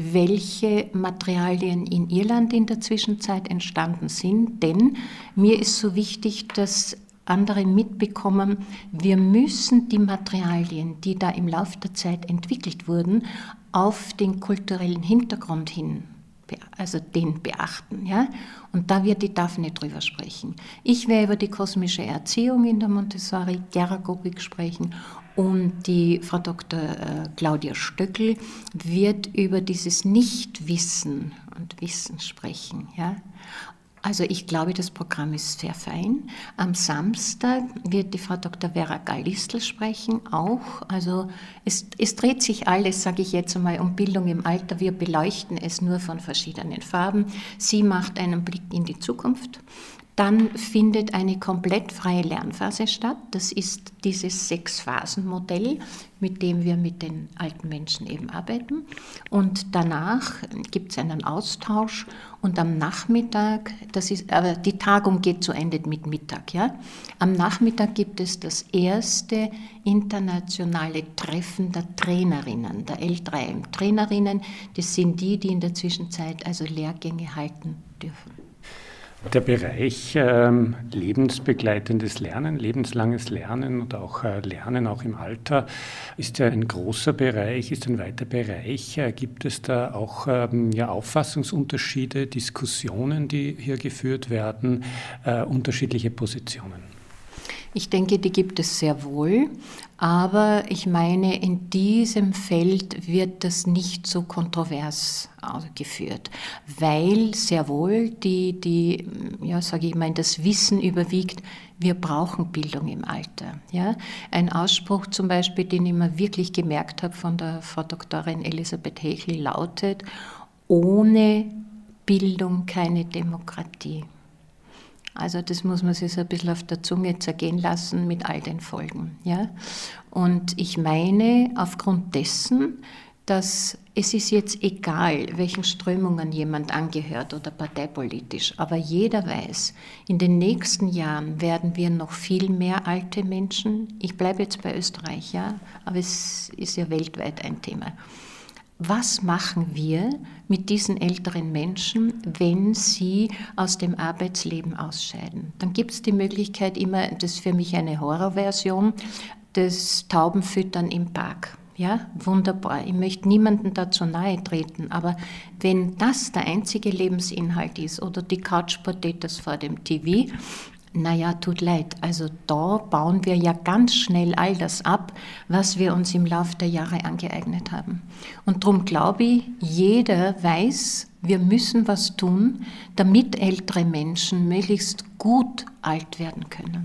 welche Materialien in Irland in der Zwischenzeit entstanden sind. Denn mir ist so wichtig, dass andere mitbekommen, wir müssen die Materialien, die da im Laufe der Zeit entwickelt wurden, auf den kulturellen Hintergrund hin, also den beachten. Ja? Und da wird die Daphne drüber sprechen. Ich werde über die kosmische Erziehung in der Montessori-Pädagogik sprechen und die Frau Doktor Claudia Stöckel wird über dieses Nichtwissen und Wissen sprechen. Ja? Also ich glaube, das Programm ist sehr fein. Am Samstag wird die Frau Doktor Vera Gallistl sprechen, auch. Also es, es dreht sich alles, sage ich jetzt einmal, um Bildung im Alter. Wir beleuchten es nur von verschiedenen Farben. Sie macht einen Blick in die Zukunft. Dann findet eine komplett freie Lernphase statt. Das ist dieses Sechs-Phasen-Modell, mit dem wir mit den alten Menschen eben arbeiten. Und danach gibt es einen Austausch und am Nachmittag, das ist, aber die Tagung geht zu Ende mit Mittag, ja. Am Nachmittag gibt es das erste internationale Treffen der Trainerinnen, der L drei M-Trainerinnen. Das sind die, die in der Zwischenzeit also Lehrgänge halten dürfen. Der Bereich ähm, lebensbegleitendes Lernen, lebenslanges Lernen und auch äh, Lernen auch im Alter ist ja ein großer Bereich, ist ein weiter Bereich. Äh, gibt es da auch ähm, ja, Auffassungsunterschiede, Diskussionen, die hier geführt werden, äh, unterschiedliche Positionen? Ich denke, die gibt es sehr wohl, aber ich meine, in diesem Feld wird das nicht so kontrovers geführt, weil sehr wohl die, die ja, sage ich mal, das Wissen überwiegt, wir brauchen Bildung im Alter. Ja? Ein Ausspruch zum Beispiel, den ich mir wirklich gemerkt habe von der Frau Doktorin Elisabeth Hechel, lautet, ohne Bildung keine Demokratie. Also das muss man sich so ein bisschen auf der Zunge zergehen lassen mit all den Folgen. Ja? Und ich meine aufgrund dessen, dass es ist jetzt egal, welchen Strömungen jemand angehört oder parteipolitisch, aber jeder weiß, in den nächsten Jahren werden wir noch viel mehr alte Menschen, ich bleibe jetzt bei Österreich, ja, aber es ist ja weltweit ein Thema. Was machen wir mit diesen älteren Menschen, wenn sie aus dem Arbeitsleben ausscheiden? Dann gibt es die Möglichkeit immer, das ist für mich eine Horrorversion, das Taubenfüttern im Park. Ja, wunderbar. Ich möchte niemandem dazu nahe treten, aber wenn das der einzige Lebensinhalt ist oder die Couch Potatoes vor dem T V, Naja, tut leid. Also da bauen wir ja ganz schnell all das ab, was wir uns im Laufe der Jahre angeeignet haben. Und darum glaube ich, jeder weiß, wir müssen was tun, damit ältere Menschen möglichst gut alt werden können.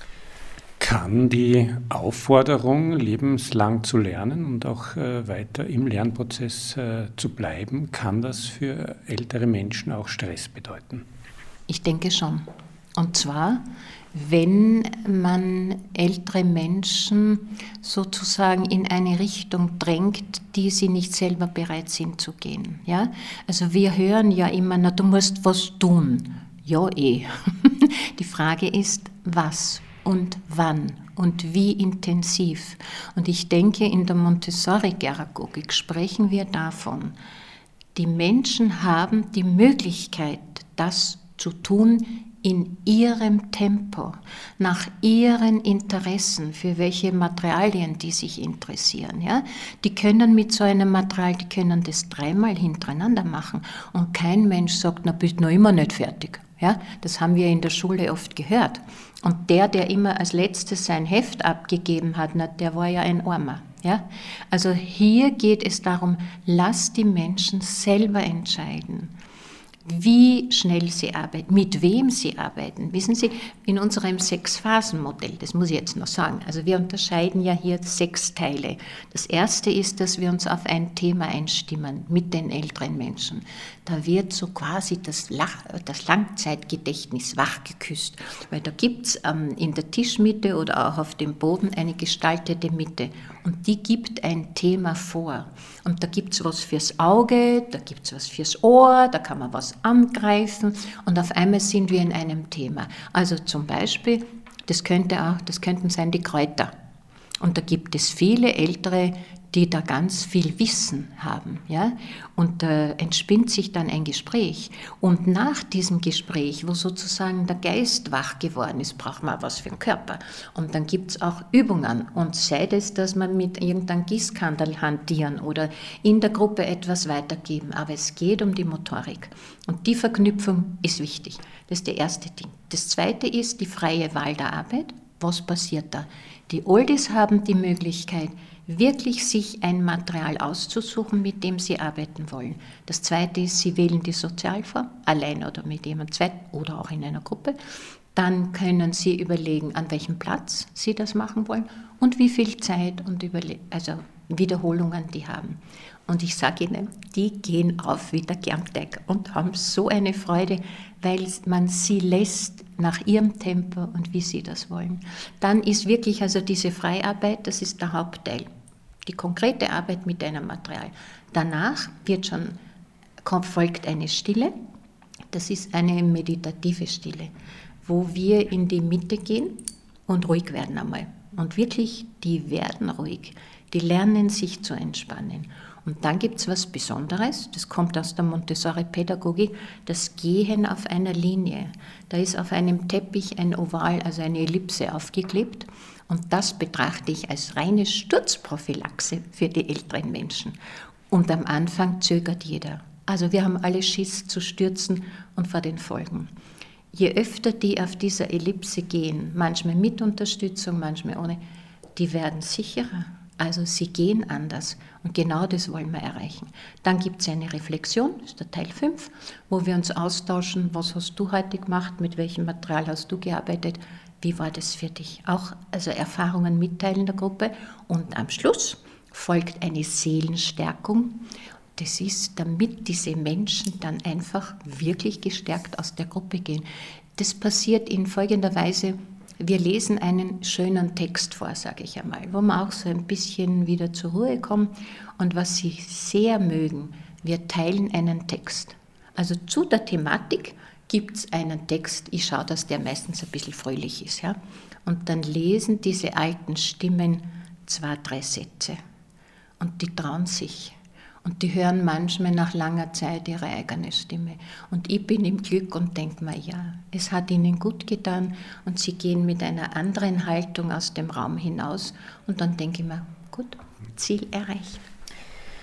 Kann die Aufforderung, lebenslang zu lernen und auch äh, weiter im Lernprozess äh, zu bleiben, kann das für ältere Menschen auch Stress bedeuten? Ich denke schon. Und zwar, wenn man ältere Menschen sozusagen in eine Richtung drängt, die sie nicht selber bereit sind zu gehen. Ja? Also wir hören ja immer, na, du musst was tun. Ja, eh. Die Frage ist, was und wann und wie intensiv. Und ich denke, in der Montessori-Pädagogik sprechen wir davon, die Menschen haben die Möglichkeit, das zu tun, in ihrem Tempo, nach ihren Interessen, für welche Materialien die sich interessieren. Ja? Die können mit so einem Material, die können das dreimal hintereinander machen und kein Mensch sagt, na, bist noch immer nicht fertig. Ja? Das haben wir in der Schule oft gehört. Und der, der immer als letztes sein Heft abgegeben hat, na, der war ja ein Armer. Ja? Also hier geht es darum, lass die Menschen selber entscheiden, wie schnell sie arbeiten, mit wem sie arbeiten. Wissen Sie, in unserem Sechs-Phasen-Modell, das muss ich jetzt noch sagen, also wir unterscheiden ja hier sechs Teile. Das erste ist, dass wir uns auf ein Thema einstimmen mit den älteren Menschen. Da wird so quasi das, Lach, das Langzeitgedächtnis wachgeküsst, weil da gibt es ähm, in der Tischmitte oder auch auf dem Boden eine gestaltete Mitte und die gibt ein Thema vor. Und da gibt es was fürs Auge, da gibt es was fürs Ohr, da kann man was angreifen und auf einmal sind wir in einem Thema. Also zum Beispiel, das könnte auch, das könnten sein die Kräuter. Und da gibt es viele Ältere, die da ganz viel Wissen haben. Ja? Und da entspinnt sich dann ein Gespräch. Und nach diesem Gespräch, wo sozusagen der Geist wach geworden ist, braucht man was für den Körper. Und dann gibt es auch Übungen. Und sei das, dass man mit irgendeinem Gießkandel hantieren oder in der Gruppe etwas weitergeben. Aber es geht um die Motorik. Und die Verknüpfung ist wichtig. Das ist das erste Ding. Das zweite ist die freie Wahl der Arbeit. Was passiert da? Die Oldies haben die Möglichkeit, wirklich sich ein Material auszusuchen, mit dem sie arbeiten wollen. Das zweite ist, sie wählen die Sozialform, allein oder mit jemandem zweiten oder auch in einer Gruppe. Dann können sie überlegen, an welchem Platz sie das machen wollen und wie viel Zeit und Überle- also Wiederholungen die haben. Und ich sage Ihnen, die gehen auf wie der Germteig und haben so eine Freude, weil man sie lässt nach ihrem Tempo und wie sie das wollen. Dann ist wirklich also diese Freiarbeit, das ist der Hauptteil. Die konkrete Arbeit mit einem Material. Danach wird schon, folgt eine Stille, das ist eine meditative Stille, wo wir in die Mitte gehen und ruhig werden einmal. Und wirklich, die werden ruhig, die lernen sich zu entspannen. Und dann gibt es was Besonderes, das kommt aus der Montessori-Pädagogik, das Gehen auf einer Linie. Da ist auf einem Teppich ein Oval, also eine Ellipse aufgeklebt. Und das betrachte ich als reine Sturzprophylaxe für die älteren Menschen. Und am Anfang zögert jeder. Also wir haben alle Schiss zu stürzen und vor den Folgen. Je öfter die auf dieser Ellipse gehen, manchmal mit Unterstützung, manchmal ohne, die werden sicherer. Also sie gehen anders und genau das wollen wir erreichen. Dann gibt es eine Reflexion, das ist der Teil fünf, wo wir uns austauschen, was hast du heute gemacht, mit welchem Material hast du gearbeitet, wie war das für dich? Auch also Erfahrungen mitteilen der Gruppe und am Schluss folgt eine Seelenstärkung. Das ist, damit diese Menschen dann einfach wirklich gestärkt aus der Gruppe gehen. Das passiert in folgender Weise. Wir lesen einen schönen Text vor, sage ich einmal, wo wir auch so ein bisschen wieder zur Ruhe kommen. Und was Sie sehr mögen, wir teilen einen Text. Also zu der Thematik gibt es einen Text, ich schaue, dass der meistens ein bisschen fröhlich ist. Ja? Und dann lesen diese alten Stimmen zwei, drei Sätze. Und die trauen sich. Und die hören manchmal nach langer Zeit ihre eigene Stimme. Und ich bin im Glück und denke mir, ja, es hat ihnen gut getan. Und sie gehen mit einer anderen Haltung aus dem Raum hinaus. Und dann denke ich mir, gut, Ziel erreicht.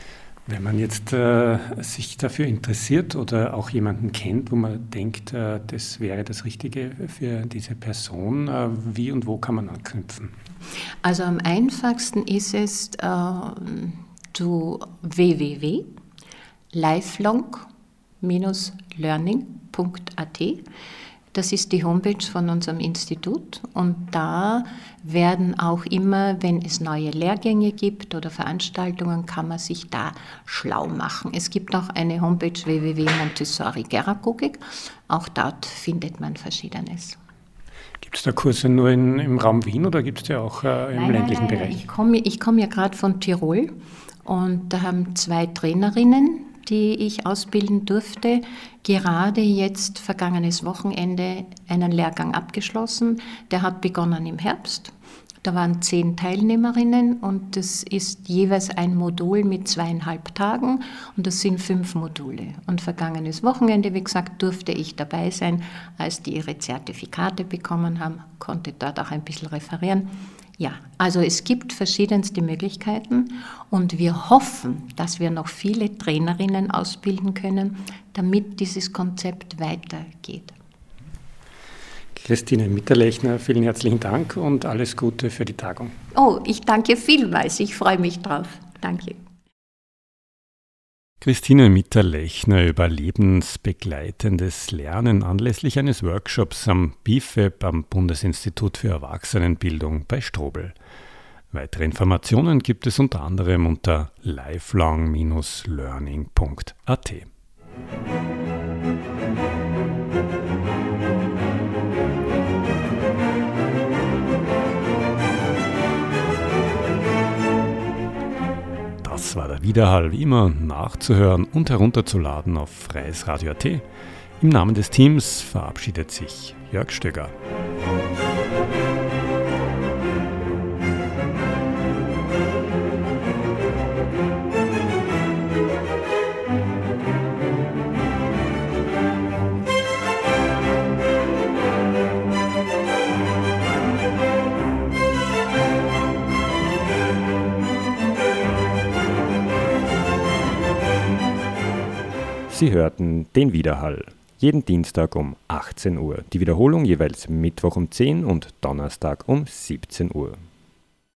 Wenn man jetzt äh, sich dafür interessiert oder auch jemanden kennt, wo man denkt, äh, das wäre das Richtige für diese Person, äh, wie und wo kann man anknüpfen? Also am einfachsten ist es äh, zu w w w punkt lifelong Bindestrich learning punkt a t. Das ist die Homepage von unserem Institut und da werden auch immer, wenn es neue Lehrgänge gibt oder Veranstaltungen, kann man sich da schlau machen. Es gibt auch eine Homepage w w w punkt montessori geragogik. Auch dort findet man Verschiedenes. Gibt es da Kurse nur in, im Raum Wien oder gibt es die auch äh, im nein, ländlichen nein, nein. Bereich? Ich komme ich komm ja gerade von Tirol und da haben zwei Trainerinnen, die ich ausbilden durfte, gerade jetzt vergangenes Wochenende einen Lehrgang abgeschlossen. Der hat begonnen im Herbst. Da waren zehn Teilnehmerinnen und das ist jeweils ein Modul mit zweieinhalb Tagen und das sind fünf Module. Und vergangenes Wochenende, wie gesagt, durfte ich dabei sein, als die ihre Zertifikate bekommen haben, konnte dort auch ein bisschen referieren. Ja, also es gibt verschiedenste Möglichkeiten und wir hoffen, dass wir noch viele Trainerinnen ausbilden können, damit dieses Konzept weitergeht. Christine Mitterlechner, vielen herzlichen Dank und alles Gute für die Tagung. Oh, ich danke vielmals, ich freue mich drauf. Danke. Christine Mitterlechner über lebensbegleitendes Lernen anlässlich eines Workshops am B I F E B, am Bundesinstitut für Erwachsenenbildung bei Strobl. Weitere Informationen gibt es unter anderem unter lifelong Bindestrich learning punkt a t. Das war der Widerhall, wie immer nachzuhören und herunterzuladen auf freies Radio punkt a t. Im Namen des Teams verabschiedet sich Jörg Stöger. Sie hörten den Widerhall. Jeden Dienstag um achtzehn Uhr. Die Wiederholung jeweils Mittwoch um zehn und Donnerstag um siebzehn Uhr.